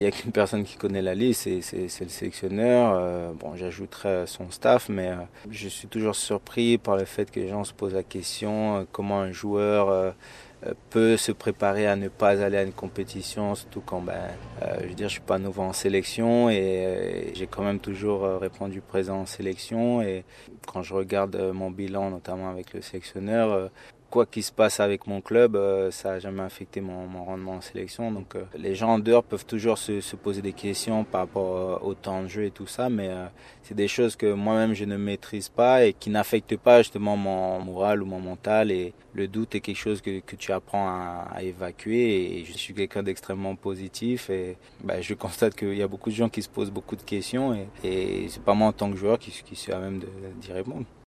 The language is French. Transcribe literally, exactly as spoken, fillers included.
Il n'y a qu'une personne qui connaît la liste, c'est, c'est, c'est le sélectionneur. Euh, bon, j'ajouterai son staff, mais euh, je suis toujours surpris par le fait que les gens se posent la question euh, comment un joueur euh, euh, peut se préparer à ne pas aller à une compétition, surtout quand, ben, euh, je veux dire, je suis pas nouveau en sélection et euh, j'ai quand même toujours euh, répondu présent en sélection. Et quand je regarde euh, mon bilan, notamment avec le sélectionneur, euh, quoi qu'il se passe avec mon club, euh, ça n'a jamais affecté mon, mon rendement en sélection. Donc euh, les gens en dehors peuvent toujours se, se poser des questions par rapport euh, au temps de jeu et tout ça, mais euh, c'est des choses que moi-même je ne maîtrise pas et qui n'affectent pas justement mon moral ou mon mental. Et le doute est quelque chose que, que tu apprends à, à évacuer. Et je suis quelqu'un d'extrêmement positif et ben, je constate qu'il y a beaucoup de gens qui se posent beaucoup de questions et, et c'est pas moi en tant que joueur qui, qui suis à même de, d'y répondre.